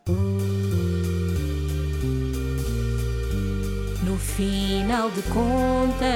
No final de contas.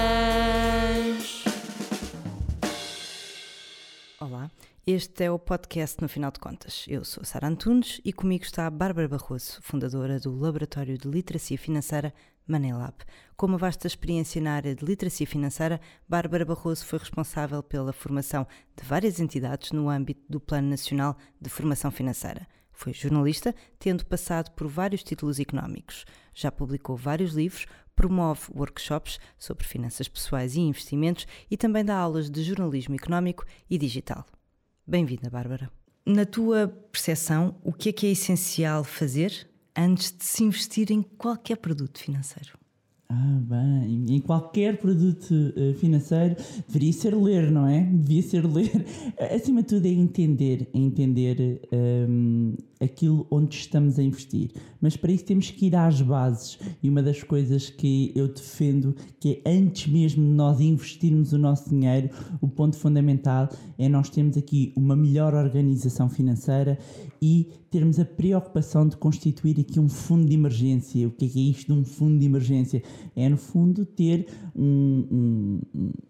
Olá, este é o podcast No Final de Contas. Eu sou a Sara Antunes e comigo está a Bárbara Barroso, fundadora do Laboratório de Literacia Financeira Money-Lab. Com uma vasta experiência na área de literacia financeira, Bárbara Barroso foi responsável pela formação de várias entidades no âmbito do Plano Nacional de Formação Financeira. Foi jornalista, tendo passado por vários títulos económicos. Já publicou vários livros, promove workshops sobre finanças pessoais e investimentos e também dá aulas de jornalismo económico e digital. Bem-vinda, Bárbara. Na tua percepção, o que é essencial fazer antes de se investir em qualquer produto financeiro? Bem, em qualquer produto financeiro deveria ser ler, não é? Devia ser ler. Acima de tudo é entender aquilo onde estamos a investir. Mas para isso temos que ir às bases. E uma das coisas que eu defendo, que é antes mesmo de nós investirmos o nosso dinheiro, o ponto fundamental é nós termos aqui uma melhor organização financeira e termos a preocupação de constituir aqui um fundo de emergência. O que é isto de um fundo de emergência? É, no fundo, ter um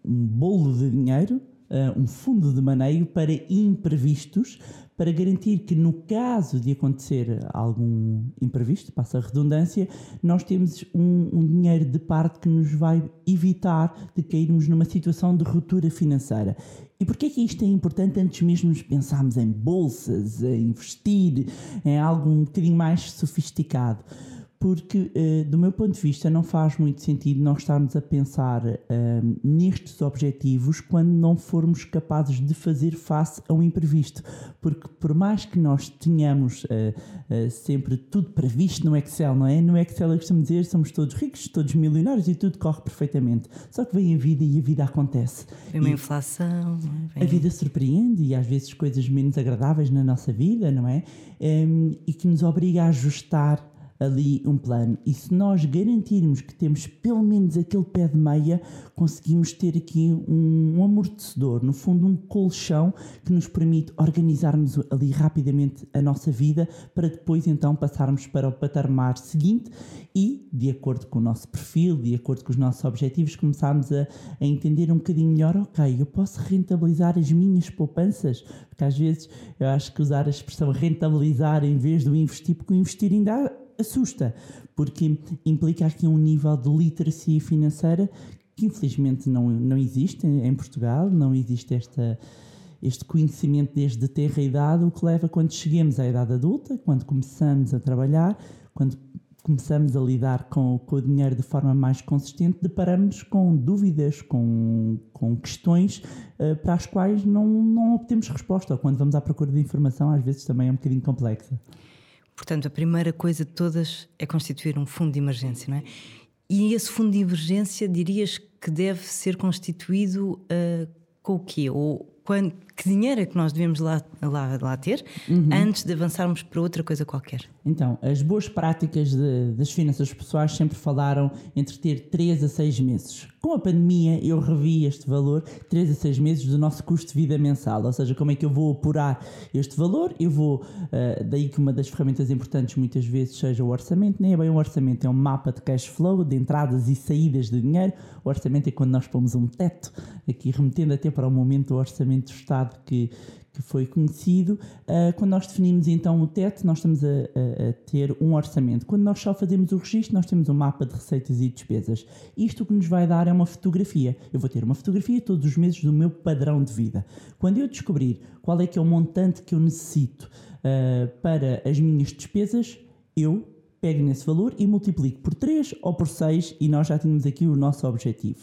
bolo de dinheiro, um fundo de maneio para imprevistos, para garantir que no caso de acontecer algum imprevisto, passa a redundância, nós temos um dinheiro de parte que nos vai evitar de cairmos numa situação de ruptura financeira. E porquê é que isto é importante antes mesmo de pensarmos em bolsas, em investir, em algo um bocadinho mais sofisticado? Porque, do meu ponto de vista, não faz muito sentido nós estarmos a pensar nestes objetivos quando não formos capazes de fazer face a um imprevisto. Porque, por mais que nós tenhamos sempre tudo previsto no Excel, não é? No Excel, eu costumo dizer, somos todos ricos, todos milionários e tudo corre perfeitamente. Só que vem a vida e a vida acontece. Vem uma inflação. A vida surpreende e às vezes coisas menos agradáveis na nossa vida, não é? E que nos obriga a ajustar ali um plano. E se nós garantirmos que temos pelo menos aquele pé de meia, conseguimos ter aqui um amortecedor, no fundo um colchão que nos permite organizarmos ali rapidamente a nossa vida para depois então passarmos para o patamar seguinte e, de acordo com o nosso perfil, de acordo com os nossos objetivos, começarmos a entender um bocadinho melhor, ok, eu posso rentabilizar as minhas poupanças, porque às vezes eu acho que usar a expressão rentabilizar em vez do investir, porque o investir ainda assusta, porque implica aqui um nível de literacia financeira que infelizmente não existe em Portugal, não existe este conhecimento desde tenra idade, o que leva quando cheguemos à idade adulta, quando começamos a trabalhar, quando começamos a lidar com o dinheiro de forma mais consistente, deparamos com dúvidas, com questões para as quais não obtemos resposta, ou quando vamos à procura de informação às vezes também é um bocadinho complexa. Portanto, a primeira coisa de todas é constituir um fundo de emergência, não é? E esse fundo de emergência, dirias que deve ser constituído com o quê? Ou que dinheiro é que nós devemos lá ter antes de avançarmos para outra coisa qualquer? Então, as boas práticas das finanças pessoais sempre falaram entre ter 3 a 6 meses. Com a pandemia, eu revi este valor, 3 a 6 meses do nosso custo de vida mensal. Ou seja, como é que eu vou apurar este valor? Eu vou, daí que uma das ferramentas importantes muitas vezes seja o orçamento. Nem é bem um orçamento, é um mapa de cash flow, de entradas e saídas de dinheiro. O orçamento é quando nós pomos um teto, aqui remetendo até para o momento do orçamento do Estado que foi conhecido. Quando nós definimos então o teto, nós estamos a ter um orçamento. Quando nós só fazemos o registro, nós temos um mapa de receitas e despesas. Isto o que nos vai dar é uma fotografia. Eu vou ter uma fotografia todos os meses do meu padrão de vida. Quando eu descobrir qual é que é o montante que eu necessito para as minhas despesas, eu pego nesse valor e multiplico por 3 ou por 6 e nós já tínhamos aqui o nosso objetivo.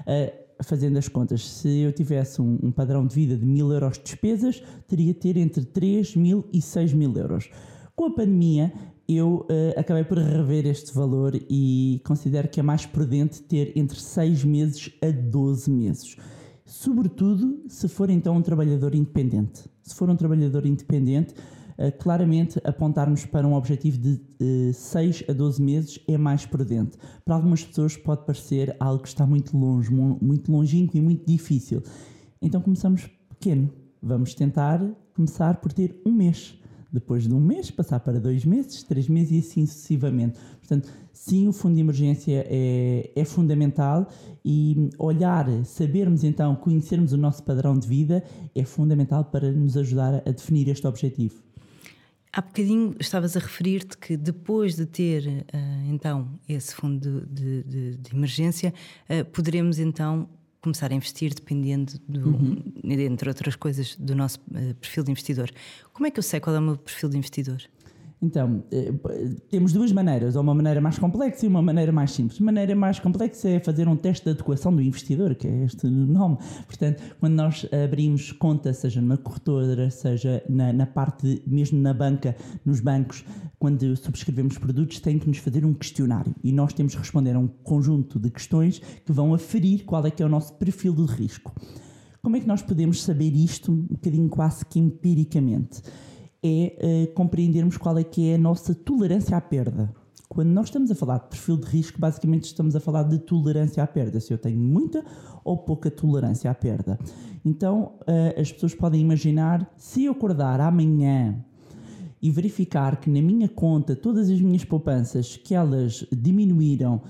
Fazendo as contas, se eu tivesse um padrão de vida de 1.000 euros de despesas, teria de ter entre 3.000 e 6.000 euros. Com a pandemia, eu acabei por rever este valor e considero que é mais prudente ter entre 6 meses a 12 meses. Sobretudo se for então um trabalhador independente. Se for um trabalhador independente, claramente apontarmos para um objetivo de 6 a 12 meses é mais prudente. Para algumas pessoas pode parecer algo que está muito longe, muito longínquo e muito difícil. Então começamos pequeno. Vamos tentar começar por ter um mês depois de um mês, passar para 2 meses, 3 meses e assim sucessivamente. Portanto, sim, o fundo de emergência é fundamental e sabermos então, conhecermos o nosso padrão de vida é fundamental para nos ajudar a definir este objetivo. Há bocadinho estavas a referir-te que depois de ter então esse fundo de emergência, poderemos então começar a investir dependendo, entre outras coisas, do nosso perfil de investidor. Como é que eu sei qual é o meu perfil de investidor? Então, temos 2 maneiras, ou uma maneira mais complexa e uma maneira mais simples. A maneira mais complexa é fazer um teste de adequação do investidor, que é este nome. Portanto, quando nós abrimos conta, seja numa corretora, seja na parte, mesmo na banca, nos bancos, quando subscrevemos produtos, tem que nos fazer um questionário. E nós temos que responder a um conjunto de questões que vão aferir qual é que é o nosso perfil de risco. Como é que nós podemos saber isto um bocadinho quase que empiricamente? É compreendermos qual é que é a nossa tolerância à perda. Quando nós estamos a falar de perfil de risco, basicamente estamos a falar de tolerância à perda, se eu tenho muita ou pouca tolerância à perda. Então, as pessoas podem imaginar, se eu acordar amanhã e verificar que na minha conta, todas as minhas poupanças, que elas diminuíram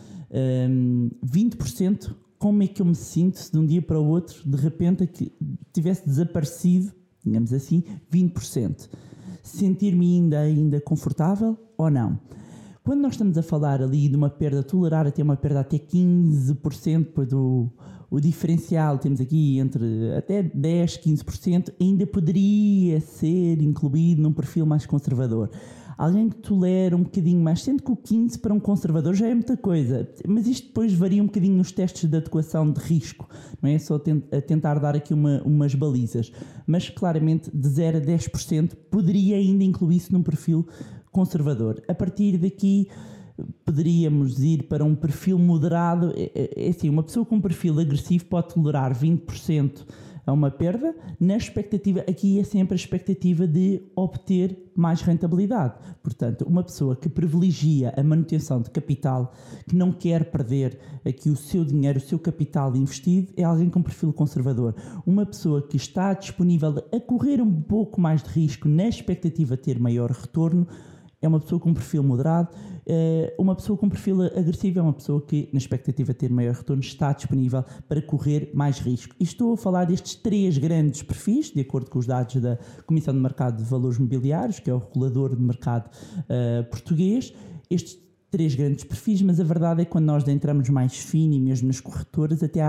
20%, como é que eu me sinto se de um dia para o outro, de repente, que tivesse desaparecido, digamos assim, 20%? Sentir-me ainda confortável ou não? Quando nós estamos a falar ali de uma perda, tolerar até uma perda até 15%, o diferencial temos aqui entre até 10, 15%, ainda poderia ser incluído num perfil mais conservador. Alguém que tolera um bocadinho mais, sendo que o 15 para um conservador já é muita coisa, mas isto depois varia um bocadinho nos testes de adequação de risco, não é só tentar dar aqui umas balizas, mas claramente de 0 a 10% poderia ainda incluir-se num perfil conservador. A partir daqui poderíamos ir para um perfil moderado. É assim, uma pessoa com um perfil agressivo pode tolerar 20% a uma perda, na expectativa, aqui é sempre a expectativa de obter mais rentabilidade. Portanto, uma pessoa que privilegia a manutenção de capital, que não quer perder aqui o seu dinheiro, o seu capital investido, é alguém com perfil conservador. Uma pessoa que está disponível a correr um pouco mais de risco na expectativa de ter maior retorno, é uma pessoa com perfil moderado. Uma pessoa com perfil agressivo é uma pessoa que, na expectativa de ter maior retorno, está disponível para correr mais risco. E estou a falar destes 3 grandes perfis, de acordo com os dados da Comissão de Mercado de Valores Mobiliários, que é o regulador de mercado português. Estes 3 grandes perfis, mas a verdade é que quando nós entramos mais fino e mesmo nas corretoras, até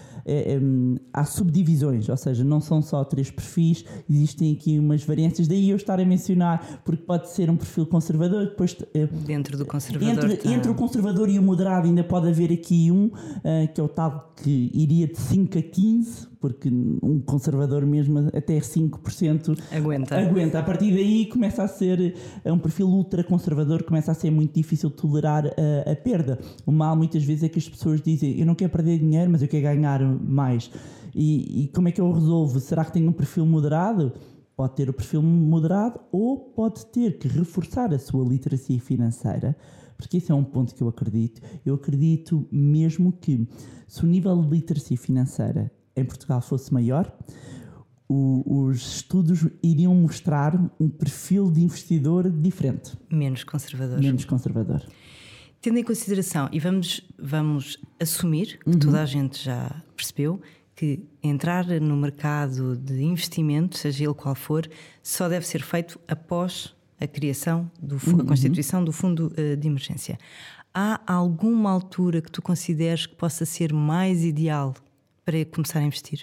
há subdivisões, ou seja, não são só 3 perfis, existem aqui umas variâncias, daí eu estar a mencionar, porque pode ser um perfil conservador, depois dentro do conservador entre o conservador e o moderado ainda pode haver aqui que é o tal que iria de 5 a 15, porque um conservador mesmo até 5% aguenta. A partir daí começa a ser um perfil ultra conservador, começa a ser muito difícil de tolerar a perda. O mal muitas vezes é que as pessoas dizem, eu não quero perder dinheiro, mas eu quero ganhar mais. E como é que eu resolvo? Será que tenho um perfil moderado? Pode ter o perfil moderado ou pode ter que reforçar a sua literacia financeira, porque esse é um ponto que eu acredito. Eu acredito mesmo que se o nível de literacia financeira em Portugal fosse maior, os estudos iriam mostrar um perfil de investidor diferente. Menos conservador. Tendo em consideração, e vamos assumir que toda a gente já percebeu que entrar no mercado de investimento, seja ele qual for, só deve ser feito após a criação, a constituição do fundo de emergência. Há alguma altura que tu consideres que possa ser mais ideal para começar a investir?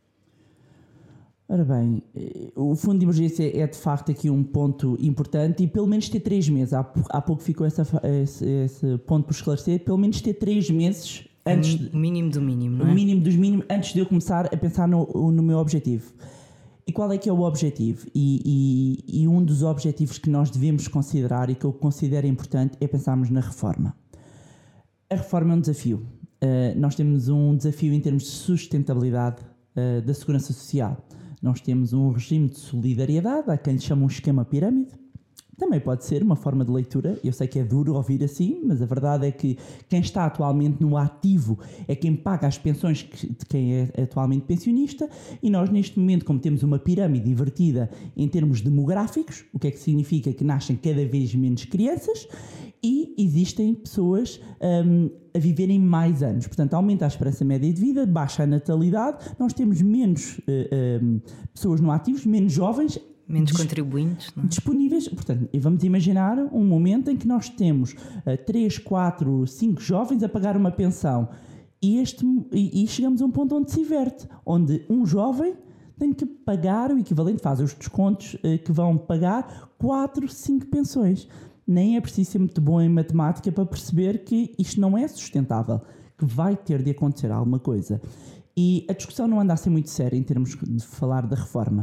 Ora bem, o fundo de emergência é de facto aqui um ponto importante e pelo menos ter 3 meses, há pouco ficou esse ponto por esclarecer, pelo menos ter 3 meses antes... O mínimo do mínimo, não é? O mínimo dos mínimos antes de eu começar a pensar no meu objetivo. E qual é que é o objetivo? E um dos objetivos que nós devemos considerar e que eu considero importante é pensarmos na reforma. A reforma é um desafio. Nós temos um desafio em termos de sustentabilidade da segurança social. Nós temos um regime de solidariedade, há quem lhe chama um esquema pirâmide, também pode ser uma forma de leitura. Eu sei que é duro ouvir assim, mas a verdade é que quem está atualmente no ativo é quem paga as pensões de quem é atualmente pensionista, e nós neste momento, como temos uma pirâmide invertida em termos demográficos, o que é que significa que nascem cada vez menos crianças e existem pessoas a viverem mais anos. Portanto, aumenta a esperança média de vida, baixa a natalidade, nós temos menos pessoas no ativo, menos jovens, menos contribuintes, não é? Disponíveis. Portanto, vamos imaginar um momento em que nós temos 3, 4, 5 jovens a pagar uma pensão e chegamos a um ponto onde se inverte, onde um jovem tem que pagar o equivalente, faz os descontos que vão pagar 4, 5 pensões. Nem é preciso ser muito bom em matemática para perceber que isto não é sustentável, que vai ter de acontecer alguma coisa. E a discussão não anda a ser muito séria em termos de falar da reforma.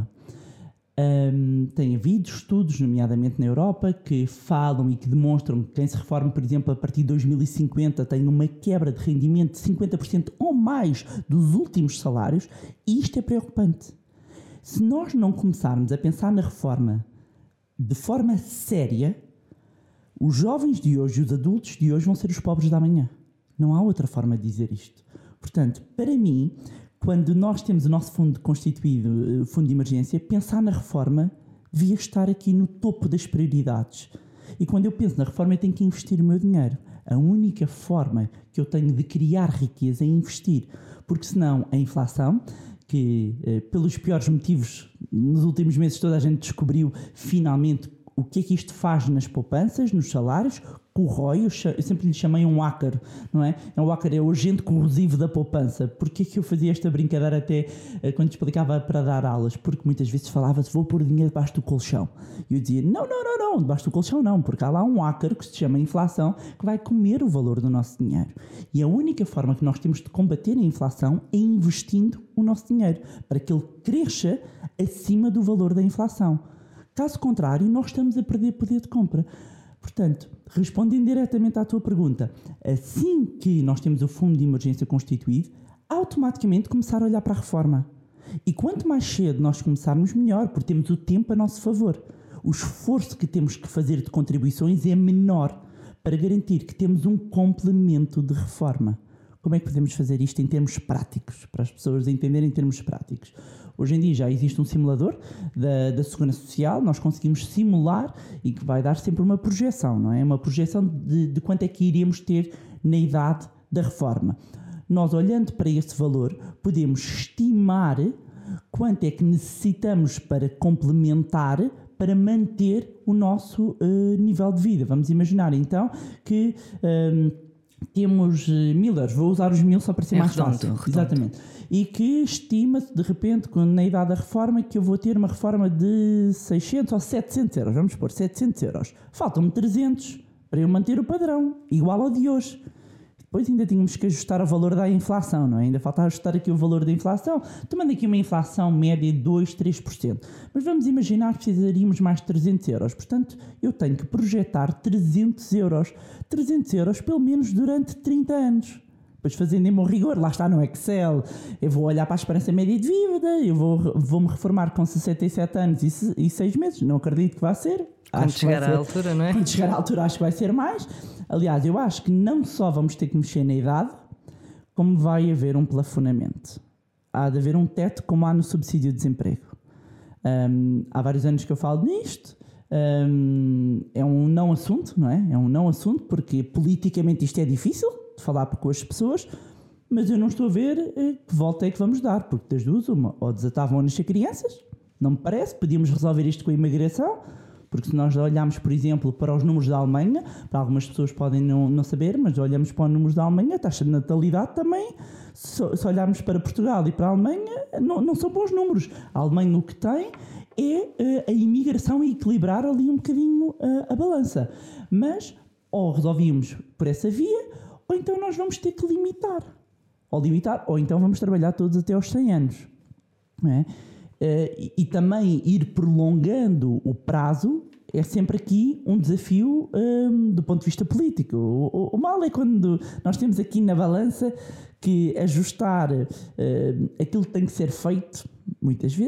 Tem havido estudos, nomeadamente na Europa, que falam e que demonstram que quem se reforma, por exemplo, a partir de 2050 tem uma quebra de rendimento de 50% ou mais dos últimos salários, e isto é preocupante. Se nós não começarmos a pensar na reforma de forma séria, os jovens de hoje e os adultos de hoje vão ser os pobres da amanhã. Não há outra forma de dizer isto. Portanto, para mim, quando nós temos o nosso fundo constituído, fundo de emergência, pensar na reforma devia estar aqui no topo das prioridades. E quando eu penso na reforma, eu tenho que investir o meu dinheiro. A única forma que eu tenho de criar riqueza é investir. Porque senão a inflação, que pelos piores motivos, nos últimos meses toda a gente descobriu finalmente o que é que isto faz nas poupanças, nos salários, corrói. Eu sempre lhe chamei um ácaro, não é? O ácaro é o agente corrosivo da poupança. Porquê que eu fazia esta brincadeira até quando explicava para dar aulas? Porque muitas vezes falava-se, vou pôr dinheiro debaixo do colchão. E eu dizia, não, debaixo do colchão não, porque há lá um ácaro que se chama inflação, que vai comer o valor do nosso dinheiro. E a única forma que nós temos de combater a inflação é investindo o nosso dinheiro, para que ele cresça acima do valor da inflação. Caso contrário, nós estamos a perder poder de compra. Portanto, respondendo diretamente à tua pergunta, assim que nós temos o fundo de emergência constituído, automaticamente começar a olhar para a reforma. E quanto mais cedo nós começarmos, melhor, porque temos o tempo a nosso favor. O esforço que temos que fazer de contribuições é menor para garantir que temos um complemento de reforma. Como é que podemos fazer isto em termos práticos, para as pessoas entenderem em termos práticos? Hoje em dia já existe um simulador da Segurança Social, nós conseguimos simular e que vai dar sempre uma projeção, não é? Uma projeção de quanto é que iríamos ter na idade da reforma. Nós, olhando para esse valor, podemos estimar quanto é que necessitamos para complementar, para manter o nosso nível de vida. Vamos imaginar então que temos 1.000 euros, vou usar os 1.000 só para ser mais fácil. Exatamente. E que estima-se de repente, na idade da reforma, que eu vou ter uma reforma de 600 ou 700 euros, vamos pôr 700 euros. Faltam-me 300 para eu manter o padrão, igual ao de hoje. Depois ainda tínhamos que ajustar o valor da inflação, não é? Ainda falta ajustar aqui o valor da inflação, tomando aqui uma inflação média de 2, 3%. Mas vamos imaginar que precisaríamos mais de 300 euros. Portanto, eu tenho que projetar 300 euros. 300 euros pelo menos durante 30 anos. Depois, fazendo em bom rigor, lá está no Excel, eu vou olhar para a esperança média de vida, eu vou-me reformar com 67 anos e 6 meses. Não acredito que vá ser. Quando chegar à altura, não é? Quando chegar à altura, acho que vai ser mais. Aliás, eu acho que não só vamos ter que mexer na idade, como vai haver um plafonamento. Há de haver um teto, como há no subsídio de desemprego. Há vários anos que eu falo nisto. É um não assunto, não é? É um não assunto, porque politicamente isto é difícil de falar com as pessoas, mas eu não estou a ver que volta é que vamos dar, porque das duas, uma, ou desatavam a nascer crianças, não me parece, podíamos resolver isto com a imigração, porque se nós olharmos, por exemplo, para os números da Alemanha, para algumas pessoas podem não saber, mas olhamos para os números da Alemanha, a taxa de natalidade também, se olharmos para Portugal e para a Alemanha, não são bons números. A Alemanha o que tem é a imigração e equilibrar ali um bocadinho a balança. Mas ou resolvíamos por essa via, ou então nós vamos ter que limitar. Ou então vamos trabalhar todos até aos 100 anos. Não é? E também ir prolongando o prazo é sempre aqui um desafio do ponto de vista político. O mal é quando nós temos aqui na balança que ajustar aquilo que tem que ser feito, muitas vezes,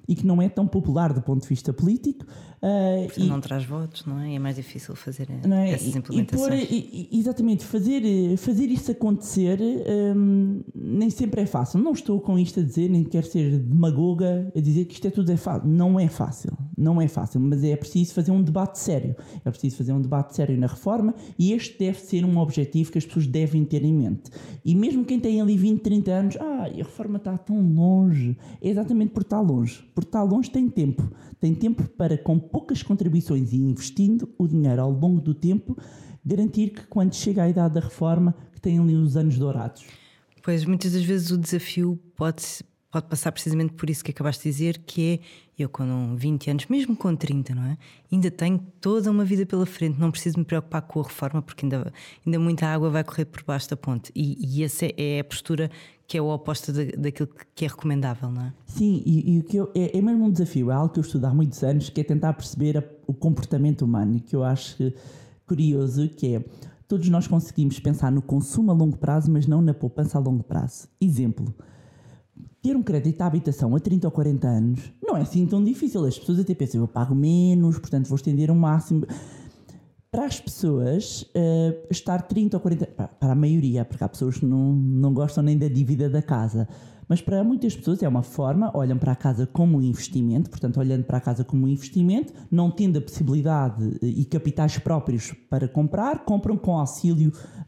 e que não é tão popular do ponto de vista político. Não traz votos, não é? É mais difícil fazer essas implementações. Exatamente, fazer isso acontecer nem sempre é fácil. Não estou com isto a dizer, nem quero ser demagoga a dizer que isto tudo é fácil. Não é fácil, mas é preciso fazer um debate sério. É preciso fazer um debate sério na reforma e este deve ser um objetivo que as pessoas devem ter em mente. E mesmo quem tem ali 20, 30 anos, a reforma está tão longe, é exatamente por estar longe. Por estar longe tem tempo para, com poucas contribuições e investindo o dinheiro ao longo do tempo, garantir que quando chega à idade da reforma, que tem ali os anos dourados. Pois, muitas das vezes o desafio pode passar precisamente por isso que acabaste de dizer, que é, eu com 20 anos, mesmo com 30, não é? Ainda tenho toda uma vida pela frente, não preciso me preocupar com a reforma, porque ainda muita água vai correr por baixo da ponte. E essa é a postura que é o oposto daquilo que é recomendável, não é? Sim, e o que é mesmo um desafio, é algo que eu estudo há muitos anos, que é tentar perceber o comportamento humano, e que eu acho curioso, que é, todos nós conseguimos pensar no consumo a longo prazo, mas não na poupança a longo prazo. Exemplo, ter um crédito à habitação a 30 ou 40 anos não é assim tão difícil. As pessoas até pensam, eu pago menos, portanto vou estender o máximo. Para as pessoas, estar 30 ou 40... Para a maioria, porque há pessoas que não gostam nem da dívida da casa. Mas para muitas pessoas é uma forma, olham para a casa como um investimento, portanto olhando para a casa como um investimento, não tendo a possibilidade e capitais próprios para comprar, compram com auxílio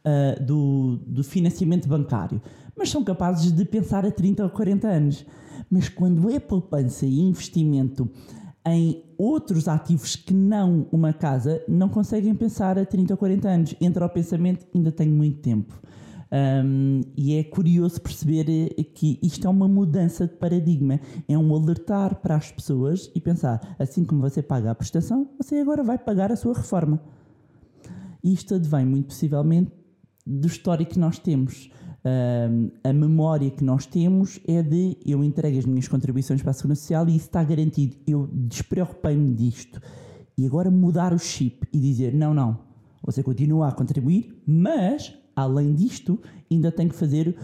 do financiamento bancário. Mas são capazes de pensar a 30 ou 40 anos. Mas quando é poupança e investimento em outros ativos que não uma casa, não conseguem pensar a 30 ou 40 anos. Entra ao pensamento, ainda tenho muito tempo. E é curioso perceber que isto é uma mudança de paradigma. É um alertar para as pessoas e pensar, assim como você paga a prestação, você agora vai pagar a sua reforma. E isto advém muito possivelmente do histórico que nós temos. A memória que nós temos é de eu entrego as minhas contribuições para a Segurança Social e isso está garantido. Eu despreocupei-me disto. E agora mudar o chip e dizer, não, você continua a contribuir, mas, além disto, ainda tem que fazer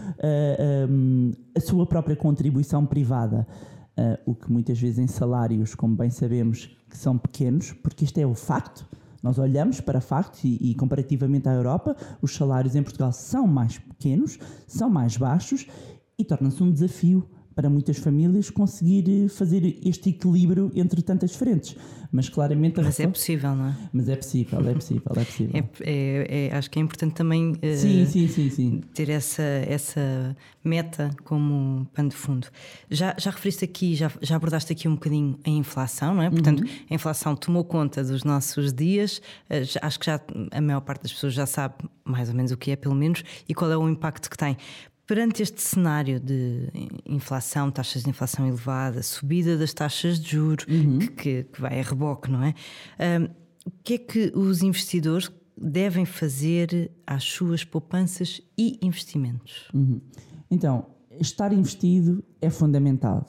a sua própria contribuição privada. O que muitas vezes em salários, como bem sabemos, que são pequenos, porque isto é o facto. Nós olhamos para factos e comparativamente à Europa, os salários em Portugal são mais pequenos, são mais baixos e torna-se um desafio para muitas famílias conseguir fazer este equilíbrio entre tantas frentes. Mas claramente... é possível, não é? Mas é possível. Acho que é importante também sim. ter essa meta como pano de fundo. Já referiste aqui, já abordaste aqui um bocadinho a inflação, não é? Portanto, a inflação tomou conta dos nossos dias. Acho que já a maior parte das pessoas já sabe mais ou menos o que é, pelo menos, e qual é o impacto que tem. Perante este cenário de inflação, taxas de inflação elevada, subida das taxas de juros, que vai a reboque, não é? O que é que os investidores devem fazer às suas poupanças e investimentos? Então, estar investido é fundamental.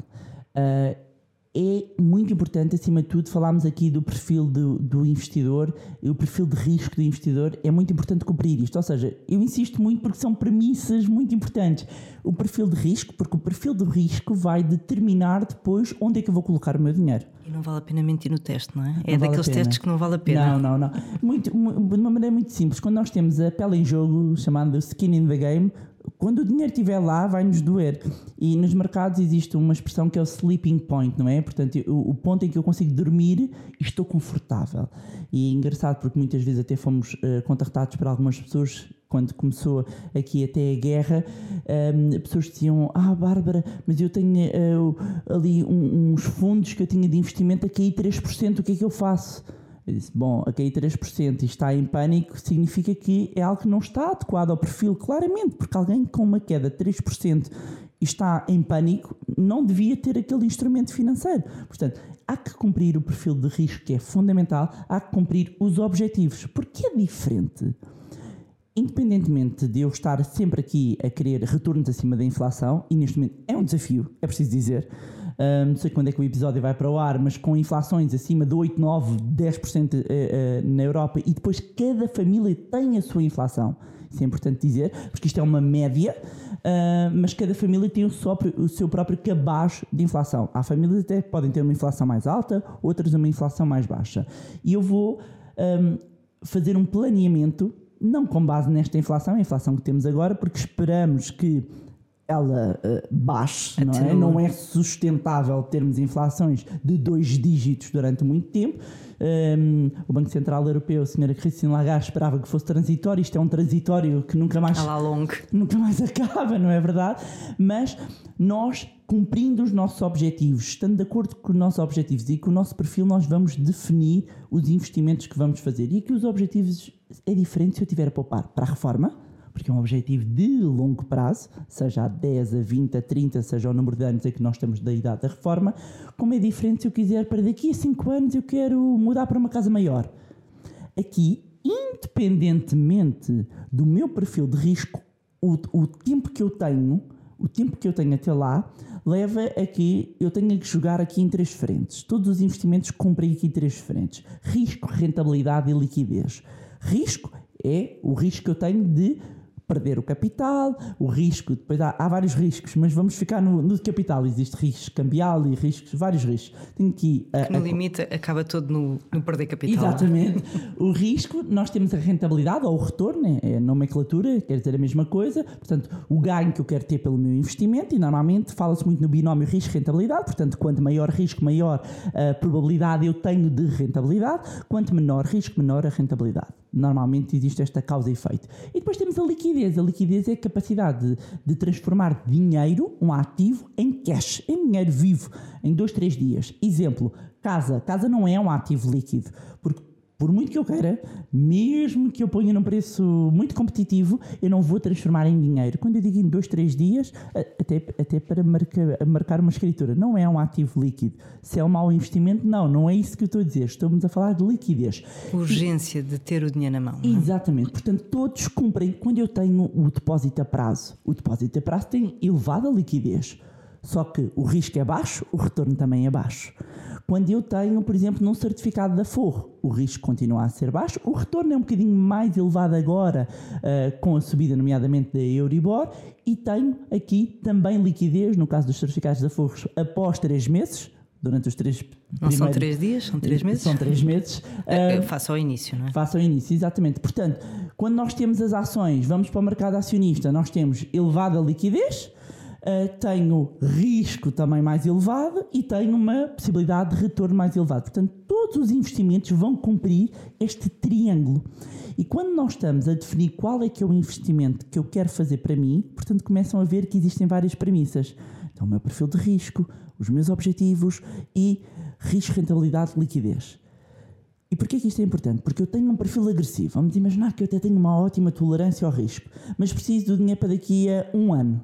É muito importante, acima de tudo, falámos aqui do perfil do investidor, e o perfil de risco do investidor, é muito importante cumprir isto. Ou seja, eu insisto muito porque são premissas muito importantes. O perfil de risco, porque o perfil do risco vai determinar depois onde é que eu vou colocar o meu dinheiro. E não vale a pena mentir no teste, não é? É daqueles testes que não vale a pena. Não. De uma maneira muito simples. Quando nós temos a pele em jogo, chamado skin in the game, quando o dinheiro estiver lá, vai-nos doer. E nos mercados existe uma expressão que é o sleeping point, não é? Portanto, o ponto em que eu consigo dormir e estou confortável. E é engraçado porque muitas vezes até fomos contactados por algumas pessoas, quando começou aqui até a guerra, pessoas diziam, Bárbara, mas eu tenho ali uns fundos que eu tinha de investimento a cair 3%, o que é que eu faço? Eu disse, a cair 3% e está em pânico significa que é algo que não está adequado ao perfil, claramente, porque alguém com uma queda de 3% e está em pânico não devia ter aquele instrumento financeiro. Portanto, há que cumprir o perfil de risco, que é fundamental, há que cumprir os objetivos, porque é diferente. Independentemente de eu estar sempre aqui a querer retornos acima da inflação, e neste momento é um desafio, é preciso dizer, não sei quando é que o episódio vai para o ar, mas com inflações acima de 8, 9, 10% na Europa, e depois cada família tem a sua inflação, isso é importante dizer, porque isto é uma média, mas cada família tem o seu próprio cabaz de inflação. Há famílias até que podem ter uma inflação mais alta, outras uma inflação mais baixa. E eu vou fazer um planeamento, não com base nesta inflação, a inflação que temos agora, porque esperamos que ela baixe, não é? Não é sustentável termos inflações de 2 dígitos durante muito tempo. O Banco Central Europeu, a senhora Christine Lagarde, esperava que fosse transitório. Isto é um transitório que nunca mais acaba, não é verdade? Mas nós, cumprindo os nossos objetivos, estando de acordo com os nossos objetivos e com o nosso perfil, nós vamos definir os investimentos que vamos fazer. E aqui os objetivos é diferente se eu tiver a poupar para a reforma, porque é um objetivo de longo prazo, seja a 10, a 20, a 30, seja o número de anos em que nós estamos da idade da reforma, como é diferente se eu quiser para daqui a 5 anos eu quero mudar para uma casa maior. Aqui, independentemente do meu perfil de risco, o tempo que eu tenho até lá, leva a que eu tenha que jogar aqui em 3 frentes. Todos os investimentos cumprem aqui 3 frentes: risco, rentabilidade e liquidez. Risco é o risco que eu tenho de perder o capital, o risco, depois há vários riscos, mas vamos ficar no de capital. Existe risco cambial e vários riscos. Tenho aqui que no limite acaba todo no perder capital. Exatamente. O risco, nós temos a rentabilidade ou o retorno, é nomenclatura, quer dizer a mesma coisa. Portanto, o ganho que eu quero ter pelo meu investimento, e normalmente fala-se muito no binómio risco-rentabilidade. Portanto, quanto maior risco, maior a probabilidade eu tenho de rentabilidade. Quanto menor risco, menor a rentabilidade. Normalmente existe esta causa e efeito. E depois temos a liquidez. A liquidez é a capacidade de transformar dinheiro, um ativo, em cash, em dinheiro vivo, em 2, 3 dias. Exemplo, casa. Casa não é um ativo líquido, porque por muito que eu queira, mesmo que eu ponha num preço muito competitivo, eu não vou transformar em dinheiro. Quando eu digo em 2, 3 dias, até para marcar uma escritura, não é um ativo líquido. Se é um mau investimento, não é isso que eu estou a dizer. Estamos a falar de liquidez. Urgência de ter o dinheiro na mão. Não? Exatamente. Portanto, todos cumprem. Quando eu tenho o depósito a prazo, o depósito a prazo tem elevada liquidez. Só que o risco é baixo, o retorno também é baixo. Quando eu tenho, por exemplo, num certificado de aforro, o risco continua a ser baixo, o retorno é um bocadinho mais elevado agora, com a subida, nomeadamente, da Euribor, e tenho aqui também liquidez, no caso dos certificados de aforros, após 3 meses, durante os 3 Não são 3 dias, são 3 meses? São 3 meses. Face ao início, não é? Face ao início, exatamente. Portanto, quando nós temos as ações, vamos para o mercado acionista, nós temos elevada liquidez, tenho risco também mais elevado e tenho uma possibilidade de retorno mais elevado. Portanto, todos os investimentos vão cumprir este triângulo. E quando nós estamos a definir qual é que é o investimento que eu quero fazer para mim, portanto, começam a ver que existem várias premissas. Então, o meu perfil de risco, os meus objetivos e risco, rentabilidade, liquidez. E porquê que isto é importante? Porque eu tenho um perfil agressivo. Vamos imaginar que eu até tenho uma ótima tolerância ao risco, mas preciso do dinheiro para daqui a 1 ano.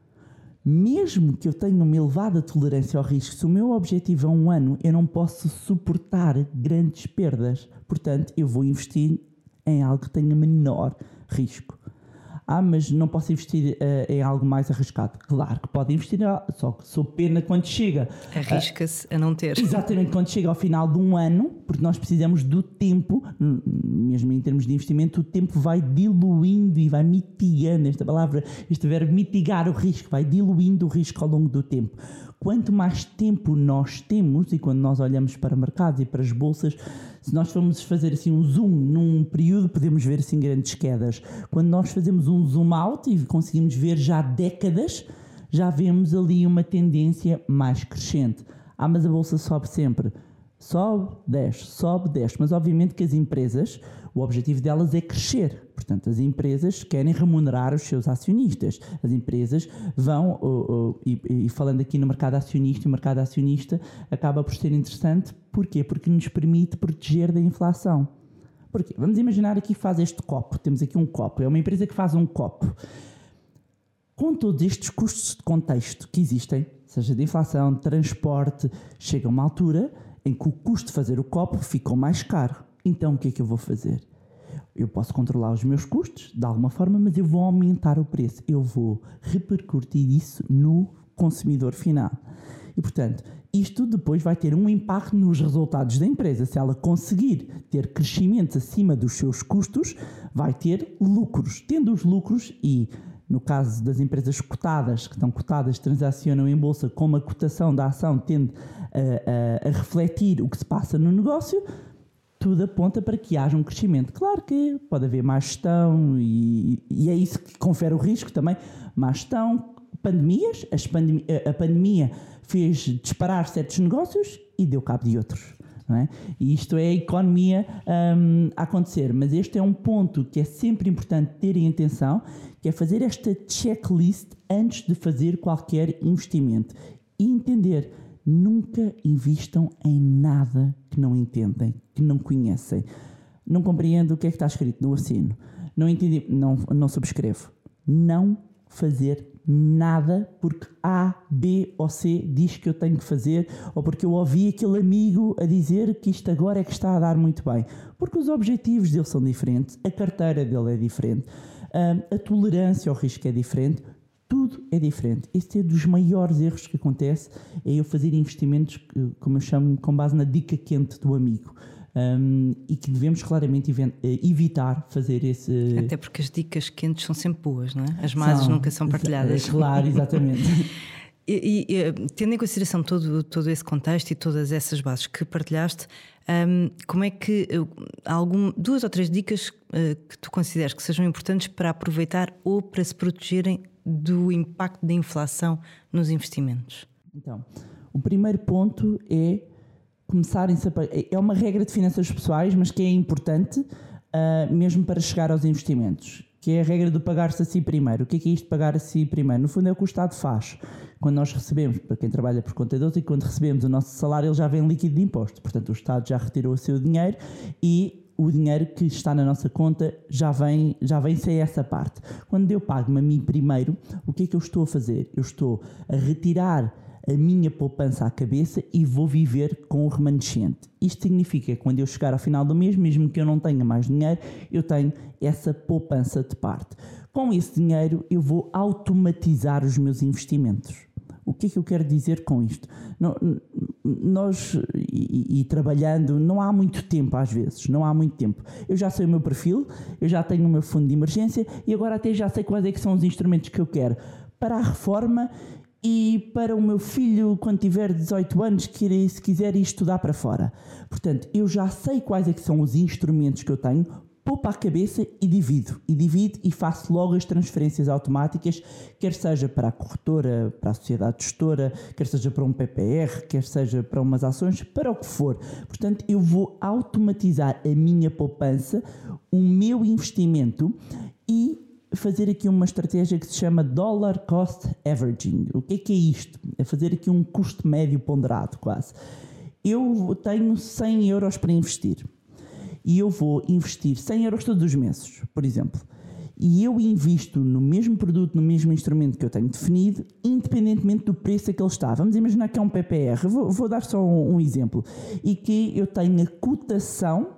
Mesmo que eu tenha uma elevada tolerância ao risco, se o meu objetivo é 1 ano, eu não posso suportar grandes perdas. Portanto, eu vou investir em algo que tenha menor risco. Mas não posso investir em algo mais arriscado. Claro que pode investir, só que sou pena quando chega. Arrisca-se a não ter. Exatamente, quando chega ao final de 1 ano, porque nós precisamos do tempo, mesmo em termos de investimento, o tempo vai diluindo e vai mitigando, esta palavra, este verbo mitigar o risco, vai diluindo o risco ao longo do tempo. Quanto mais tempo nós temos, e quando nós olhamos para mercados e para as bolsas, se nós formos fazer assim um zoom num período, podemos ver assim grandes quedas. Quando nós fazemos um zoom out e conseguimos ver já décadas, já vemos ali uma tendência mais crescente. Mas a bolsa sobe sempre. Sobe, desce, mas obviamente que as empresas, o objetivo delas é crescer. Portanto, as empresas querem remunerar os seus acionistas. As empresas vão, e falando aqui no mercado acionista, o mercado acionista acaba por ser interessante. Porquê? Porque nos permite proteger da inflação. Porquê? Vamos imaginar aqui que faz este copo. Temos aqui um copo. É uma empresa que faz um copo. Com todos estes custos de contexto que existem, seja de inflação, de transporte, chega a uma altura em que o custo de fazer o copo ficou mais caro. Então, o que é que eu vou fazer? Eu posso controlar os meus custos, de alguma forma, mas eu vou aumentar o preço. Eu vou repercutir isso no consumidor final. E, portanto, isto depois vai ter um impacto nos resultados da empresa. Se ela conseguir ter crescimentos acima dos seus custos, vai ter lucros. Tendo os lucros e No caso das empresas cotadas, que estão cotadas, transacionam em bolsa, como a cotação da ação tende a refletir o que se passa no negócio, tudo aponta para que haja um crescimento. Claro que pode haver má gestão e é isso que confere o risco também. Má gestão, pandemias, a pandemia fez disparar certos negócios e deu cabo de outros. Não é? E isto é a economia a acontecer. Mas este é um ponto que é sempre importante terem atenção, que é fazer esta checklist antes de fazer qualquer investimento. E entender, nunca invistam em nada que não entendem, que não conhecem. Não compreendo o que é que está escrito, não assino. Não entendi, não subscrevo. Não fazer nada porque A, B ou C diz que eu tenho que fazer, ou porque eu ouvi aquele amigo a dizer que isto agora é que está a dar muito bem. Porque os objetivos dele são diferentes, a carteira dele é diferente, a tolerância ao risco é diferente, tudo é diferente. Este é dos maiores erros que acontece, é eu fazer investimentos, como eu chamo, com base na dica quente do amigo. E que devemos claramente evitar fazer esse... Até porque as dicas quentes são sempre boas, não é? As más nunca são partilhadas. Claro, exatamente. E tendo em consideração todo esse contexto e todas essas bases que partilhaste, como é que duas ou três dicas que tu consideres que sejam importantes para aproveitar ou para se protegerem do impacto da inflação nos investimentos? Então, o primeiro ponto é começarem-se a pagar. É uma regra de finanças pessoais, mas que é importante mesmo para chegar aos investimentos, que é a regra do pagar-se a si primeiro. O que é isto de pagar a si primeiro? No fundo é o que o Estado faz. Quando nós recebemos, para quem trabalha por conta de outros, e quando recebemos o nosso salário, ele já vem líquido de imposto. Portanto, o Estado já retirou o seu dinheiro e o dinheiro que está na nossa conta já vem sem essa parte. Quando eu pago-me a mim primeiro, o que é que eu estou a fazer? Eu estou a retirar a minha poupança à cabeça e vou viver com o remanescente. Isto significa que quando eu chegar ao final do mês, mesmo que eu não tenha mais dinheiro, eu tenho essa poupança de parte. Com esse dinheiro eu vou automatizar os meus investimentos. O que é que eu quero dizer com isto? Nós, trabalhando, não há muito tempo às vezes, não há muito tempo. Eu já sei o meu perfil, eu já tenho o meu fundo de emergência e agora até já sei quais é que são os instrumentos que eu quero para a reforma e para o meu filho quando tiver 18 anos, que se quiser ir estudar para fora. Portanto, eu já sei quais é que são os instrumentos que eu tenho, poupo à cabeça e divido e faço logo as transferências automáticas, quer seja para a corretora, para a sociedade gestora, quer seja para um PPR, quer seja para umas ações, para o que for. Portanto, eu vou automatizar a minha poupança, o meu investimento e fazer aqui uma estratégia que se chama Dollar Cost Averaging. O que é isto? É fazer aqui um custo médio ponderado, quase. Eu tenho 100 euros para investir e eu vou investir 100 euros todos os meses, por exemplo, e eu invisto no mesmo produto, no mesmo instrumento que eu tenho definido, independentemente do preço a que ele está. Vamos imaginar que é um PPR, vou dar só um exemplo, e que eu tenho a cotação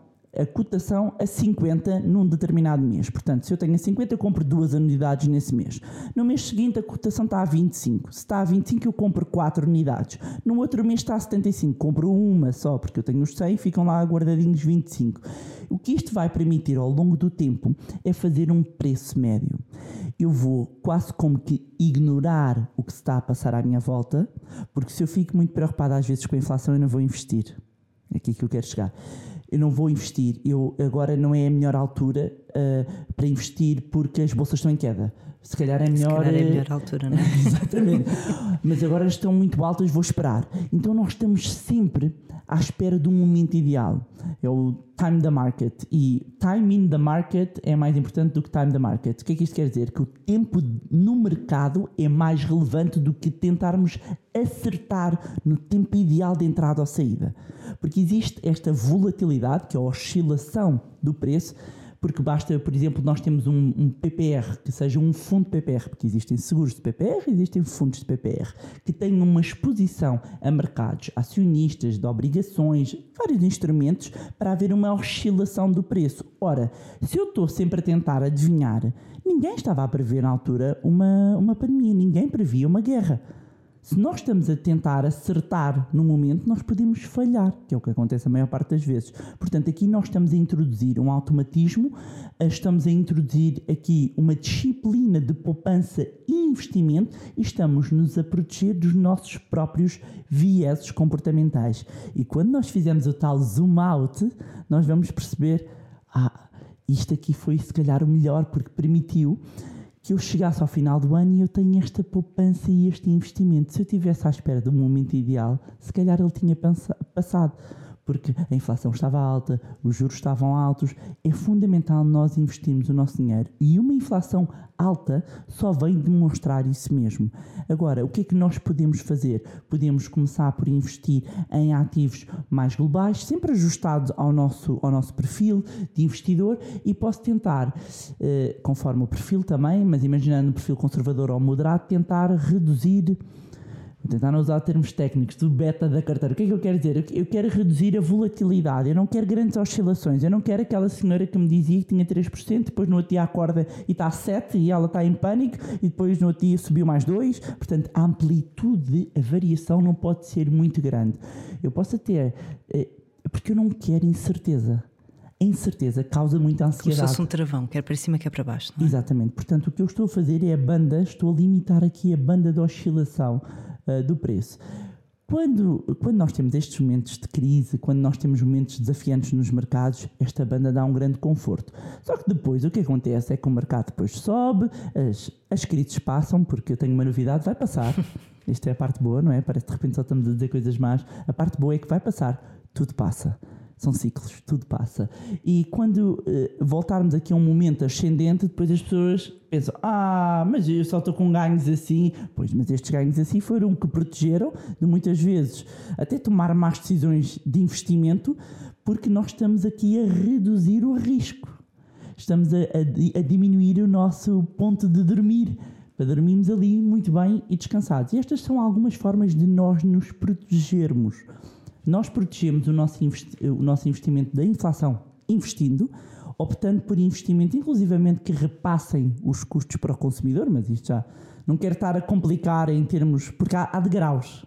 a 50 num determinado mês. Portanto, se eu tenho a 50, eu compro 2 unidades nesse mês. No mês seguinte, a cotação está a 25. Se está a 25, eu compro 4 unidades. No outro mês está a 75, compro uma só, porque eu tenho os 100 e ficam lá guardadinhos 25. O que isto vai permitir ao longo do tempo é fazer um preço médio. Eu vou quase como que ignorar o que se está a passar à minha volta, porque se eu fico muito preocupado às vezes com a inflação, eu não vou investir. É aqui que eu quero chegar. Eu não vou investir, agora não é a melhor altura para investir porque as bolsas estão em queda. Se calhar é melhor... Se calhar é a melhor altura, não é? Exatamente. Mas agora estão muito altas, vou esperar. Então nós estamos sempre à espera de um momento ideal. É o time the market. E time in the market é mais importante do que time the market. O que é que isto quer dizer? Que o tempo no mercado é mais relevante do que tentarmos acertar no tempo ideal de entrada ou saída. Porque existe esta volatilidade, que é a oscilação do preço, porque basta, por exemplo, nós temos um PPR, que seja um fundo PPR, porque existem seguros de PPR, existem fundos de PPR, que tenham uma exposição a mercados acionistas, de obrigações, vários instrumentos, para haver uma oscilação do preço. Ora, se eu estou sempre a tentar adivinhar, ninguém estava a prever na altura uma pandemia, ninguém previa uma guerra. Se nós estamos a tentar acertar no momento, nós podemos falhar, que é o que acontece a maior parte das vezes. Portanto, aqui nós estamos a introduzir um automatismo, estamos a introduzir aqui uma disciplina de poupança e investimento e estamos-nos a proteger dos nossos próprios vieses comportamentais. E quando nós fizermos o tal zoom out, nós vamos perceber, isto aqui foi se calhar o melhor, porque permitiu que eu chegasse ao final do ano e eu tenho esta poupança e este investimento. Se eu estivesse à espera do momento ideal, se calhar ele tinha passado, porque a inflação estava alta, os juros estavam altos. É fundamental nós investirmos o nosso dinheiro e uma inflação alta só vem demonstrar isso mesmo. Agora, o que é que nós podemos fazer? Podemos começar por investir em ativos mais globais, sempre ajustados ao nosso perfil de investidor, e posso tentar, conforme o perfil também, mas imaginando um perfil conservador ou moderado, tentar reduzir. Vou tentar não usar termos técnicos do beta da carteira. O que é que eu quero dizer? Eu quero reduzir a volatilidade. Eu não quero grandes oscilações. Eu não quero aquela senhora que me dizia que tinha 3%, depois no outro dia acorda e está a 7% e ela está em pânico, e depois no outro dia subiu mais 2%. Portanto, a amplitude, a variação não pode ser muito grande. Eu posso ter, porque eu não quero incerteza. A incerteza causa muita ansiedade. Como se fosse um travão, quer para cima, quer para baixo, não é? Exatamente. Portanto, o que eu estou a fazer é estou a limitar aqui a banda de oscilação do preço. Quando nós temos estes momentos de crise, quando nós temos momentos desafiantes nos mercados, esta banda dá um grande conforto. Só que depois o que acontece é que o mercado depois sobe, as crises passam, porque eu tenho uma novidade, vai passar. Esta é a parte boa, não é? Parece que de repente só estamos a dizer coisas más. A parte boa é que vai passar, tudo passa. São ciclos, tudo passa. E quando voltarmos aqui a um momento ascendente, depois as pessoas pensam, mas eu só estou com ganhos assim. Pois, mas estes ganhos assim foram que protegeram de muitas vezes até tomar más decisões de investimento, porque nós estamos aqui a reduzir o risco. Estamos a diminuir o nosso ponto de dormir, para dormirmos ali muito bem e descansados. E estas são algumas formas de nós nos protegermos. Nós protegemos o nosso investimento da inflação investindo, optando por investimento inclusivamente que repassem os custos para o consumidor, mas isto já não quero estar a complicar em termos, porque há degraus.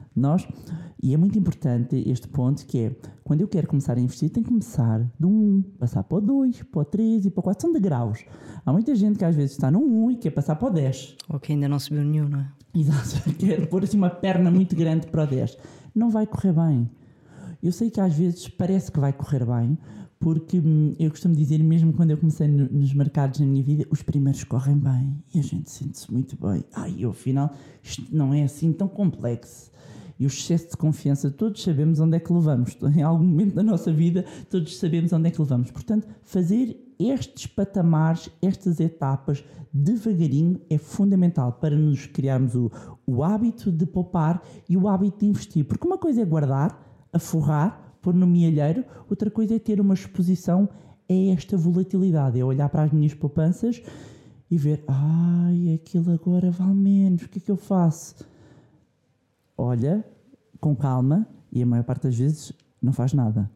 E é muito importante este ponto, que é, quando eu quero começar a investir, tenho que começar do 1, passar para o 2, para o 3 e para o 4, são degraus. Há muita gente que às vezes está no 1 e quer passar para o 10. Ou que ainda não subiu nenhum, não é? Exato, quer pôr assim uma perna muito grande para o 10. Não vai correr bem. Eu sei que às vezes parece que vai correr bem, porque eu costumo dizer, mesmo quando eu comecei nos mercados na minha vida, os primeiros correm bem e a gente sente-se muito bem. Afinal, isto não é assim tão complexo. E o excesso de confiança, todos sabemos onde é que levamos. Em algum momento da nossa vida, todos sabemos onde é que levamos. Portanto, fazer estes patamares, estas etapas, devagarinho, é fundamental para nos criarmos o hábito de poupar e o hábito de investir. Porque uma coisa é guardar, aforrar, pôr no mielheiro, outra coisa é ter uma exposição a esta volatilidade. É olhar para as minhas poupanças e ver, aquilo agora vale menos, o que é que eu faço? Olha, com calma, e a maior parte das vezes não faz nada.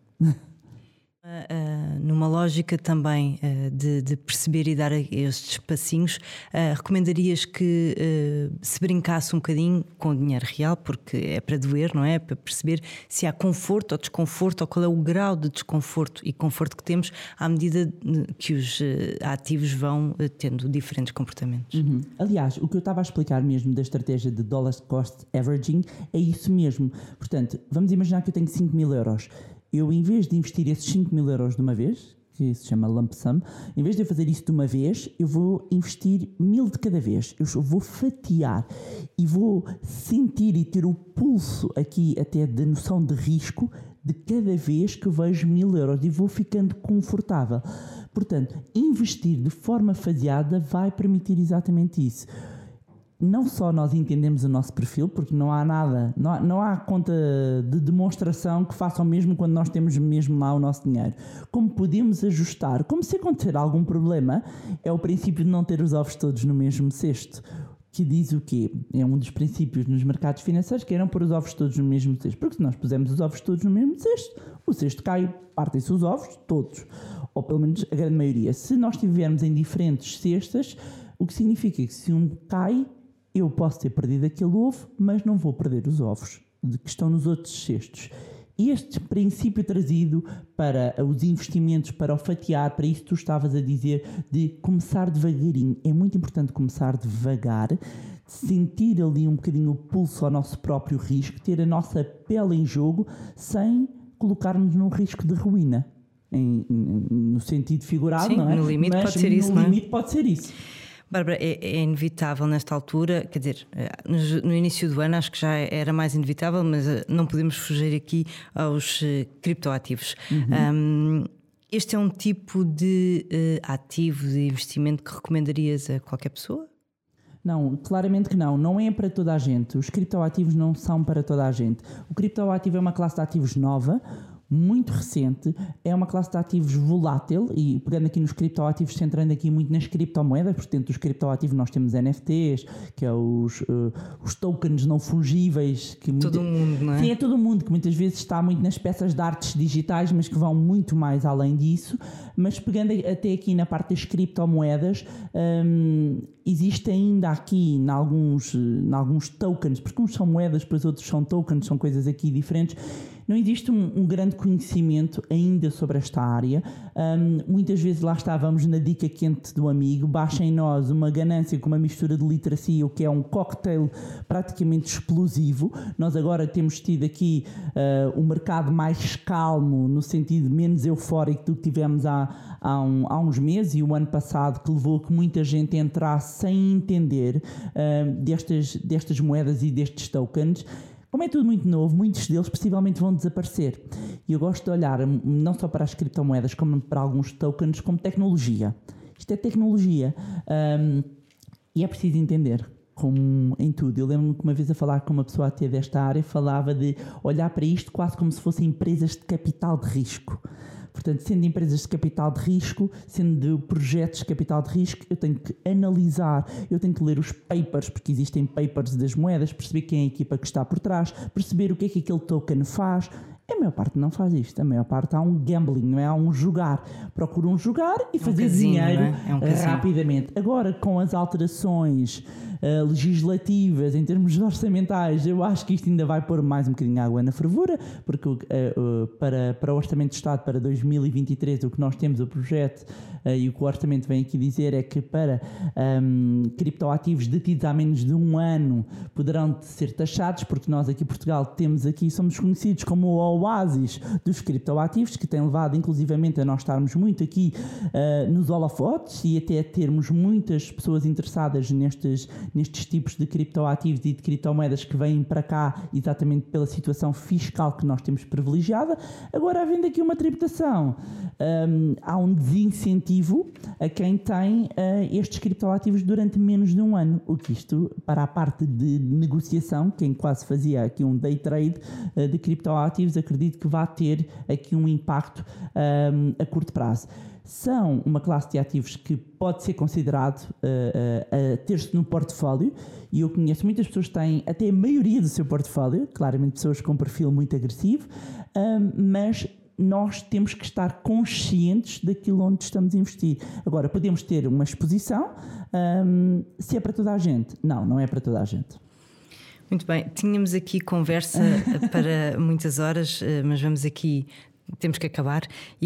Numa lógica também de perceber e dar estes passinhos, recomendarias que se brincasse um bocadinho com o dinheiro real, porque é para doer, não é? Para perceber se há conforto ou desconforto, ou qual é o grau de desconforto e conforto que temos à medida que os ativos vão tendo diferentes comportamentos. Aliás, o que eu estava a explicar mesmo da estratégia de dollar cost averaging é isso mesmo. Portanto, vamos imaginar que eu tenho 5.000 euros. Eu, em vez de investir esses 5.000 euros de uma vez, que se chama lump sum, em vez de eu fazer isso de uma vez, eu vou investir 1.000 de cada vez. Eu vou fatiar e vou sentir e ter o pulso aqui até de noção de risco de cada vez que eu vejo 1.000 euros e vou ficando confortável. Portanto, investir de forma faseada vai permitir exatamente isso. Não só nós entendemos o nosso perfil, porque não há nada, não há conta de demonstração que faça o mesmo quando nós temos mesmo lá o nosso dinheiro. Como podemos ajustar, como se acontecer algum problema, é o princípio de não ter os ovos todos no mesmo cesto. Que diz o quê? É um dos princípios nos mercados financeiros, que é não pôr os ovos todos no mesmo cesto. Porque se nós pusermos os ovos todos no mesmo cesto, o cesto cai, partem-se os ovos todos. Ou pelo menos a grande maioria. Se nós estivermos em diferentes cestas, o que significa que se um cai, eu posso ter perdido aquele ovo, mas não vou perder os ovos que estão nos outros cestos. Este princípio trazido para os investimentos, para o fatiar, para isso que tu estavas a dizer, de começar devagarinho. É muito importante começar devagar, sentir ali um bocadinho o pulso ao nosso próprio risco, ter a nossa pele em jogo, sem colocarmos num risco de ruína. No sentido figurado, sim, não é? No limite mas pode ser isso, no limite pode ser isso. Bárbara, é inevitável nesta altura, quer dizer, no início do ano acho que já era mais inevitável, mas não podemos fugir aqui aos criptoativos. Este é um tipo de ativo, de investimento que recomendarias a qualquer pessoa? Não, claramente que não. Não é para toda a gente. Os criptoativos não são para toda a gente. O criptoativo é uma classe de ativos nova, muito recente, é uma classe de ativos volátil, e pegando aqui nos criptoativos, centrando aqui muito nas criptomoedas, porque dentro dos criptoativos nós temos NFTs, que é os tokens não fungíveis. Todo mundo, não é? Sim, é todo mundo, que muitas vezes está muito nas peças de artes digitais, mas que vão muito mais além disso. Mas pegando até aqui na parte das criptomoedas, existe ainda aqui em alguns tokens, porque uns são moedas, depois outros são tokens, são coisas aqui diferentes. Não existe um grande conhecimento ainda sobre esta área. Muitas vezes lá vamos na dica quente do amigo, baixa em nós uma ganância com uma mistura de literacia, o que é um cocktail praticamente explosivo. Nós agora temos tido aqui um mercado mais calmo, no sentido menos eufórico do que tivemos há uns meses, e o ano passado, que levou a que muita gente entrasse sem entender destas moedas e destes tokens. Como é tudo muito novo, muitos deles possivelmente vão desaparecer. E eu gosto de olhar não só para as criptomoedas, como para alguns tokens, como tecnologia. Isto é tecnologia. E é preciso entender, como em tudo. Eu lembro-me que uma vez a falar com uma pessoa até desta área, falava de olhar para isto quase como se fossem empresas de capital de risco. Portanto, sendo empresas de capital de risco, sendo de projetos de capital de risco, eu tenho que analisar, eu tenho que ler os papers, porque existem papers das moedas, perceber quem é a equipa que está por trás, perceber o que é que aquele token faz. A maior parte não faz isto. A maior parte há um gambling, não é? Há um jogar. Procuram jogar e fazer dinheiro rapidamente. Agora, com as alterações legislativas, em termos orçamentais, eu acho que isto ainda vai pôr mais um bocadinho de água na fervura, porque para o Orçamento de Estado para 2023, o que nós temos, o projeto e o que o Orçamento vem aqui dizer é que para criptoativos detidos há menos de um ano poderão ser taxados, porque nós aqui em Portugal somos conhecidos como o oásis dos criptoativos, que tem levado inclusivamente a nós estarmos muito aqui nos holofotes e até termos muitas pessoas interessadas nestes tipos de criptoativos e de criptomoedas que vêm para cá exatamente pela situação fiscal que nós temos privilegiada. Agora, havendo aqui uma tributação, há um desincentivo a quem tem estes criptoativos durante menos de um ano, o que isto, para a parte de negociação, quem quase fazia aqui um day trade de criptoativos, acredito que vai ter aqui um impacto a curto prazo. São uma classe de ativos que pode ser considerado a ter-se no portfólio, e eu conheço muitas pessoas que têm até a maioria do seu portfólio, claramente pessoas com um perfil muito agressivo, mas nós temos que estar conscientes daquilo onde estamos a investir. Agora, podemos ter uma exposição, se é para toda a gente? Não, não é para toda a gente. Muito bem, tínhamos aqui conversa para muitas horas, mas temos que acabar.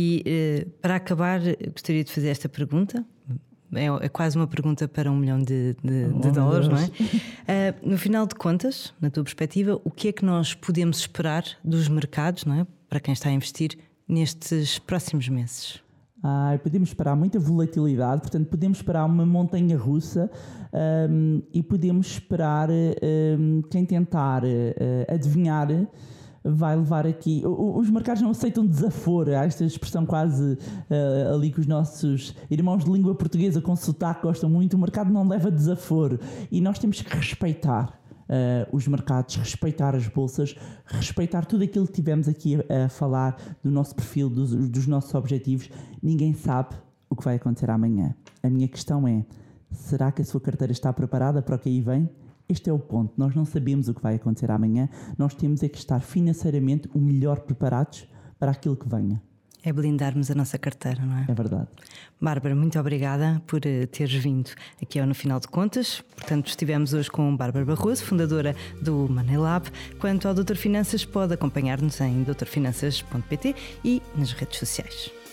E para acabar, gostaria de fazer esta pergunta. É quase uma pergunta para $1 milhão de dólares, não é? No final de contas, na tua perspectiva, o que é que nós podemos esperar dos mercados, não é? Para quem está a investir nestes próximos meses? Podemos esperar muita volatilidade, portanto podemos esperar uma montanha russa, e podemos esperar quem tentar adivinhar vai levar aqui. Os mercados não aceitam desaforo. Há esta expressão quase ali que os nossos irmãos de língua portuguesa com sotaque gostam muito. O mercado não leva desaforo e nós temos que respeitar os mercados, respeitar as bolsas, respeitar tudo aquilo que tivemos aqui a falar do nosso perfil, dos nossos objetivos. Ninguém sabe o que vai acontecer amanhã. A minha questão é: será que a sua carteira está preparada para o que aí vem? Este é o ponto. Nós não sabemos o que vai acontecer amanhã. Nós temos é que estar financeiramente o melhor preparados para aquilo que venha. É blindarmos a nossa carteira, não é? É verdade. Bárbara, muito obrigada por teres vindo aqui ao No Final de Contas. Portanto, estivemos hoje com Bárbara Barroso, fundadora do Money Lab. Quanto ao Doutor Finanças, pode acompanhar-nos em doutorfinanças.pt e nas redes sociais.